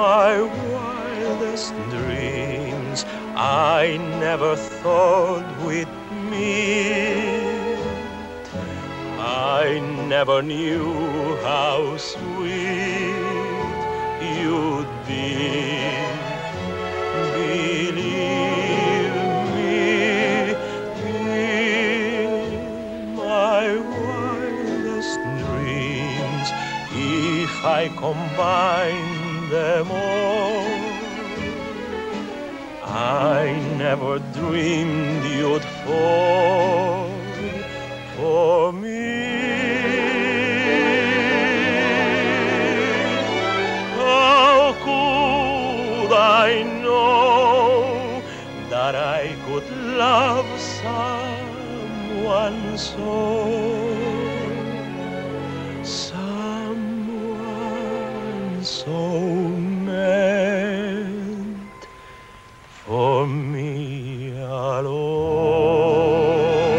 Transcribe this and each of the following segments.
my wildest dreams I never thought we'd meet. I never knew how sweet you'd be. Believe me, in my wildest dreams, if I combine them all, I never dreamed you'd fall for me. How could I know that I could love someone so? Someone so meant for me alone.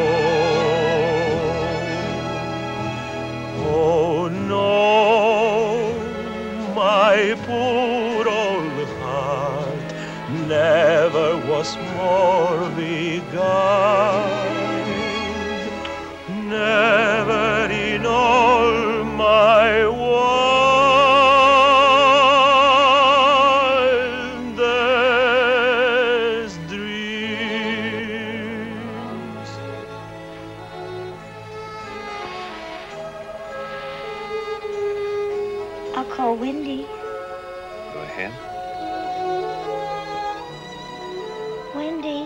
Oh no, my poor old heart never was more beguiled. Never in all my wildest dreams. I'll call Wendy. Go ahead. Wendy.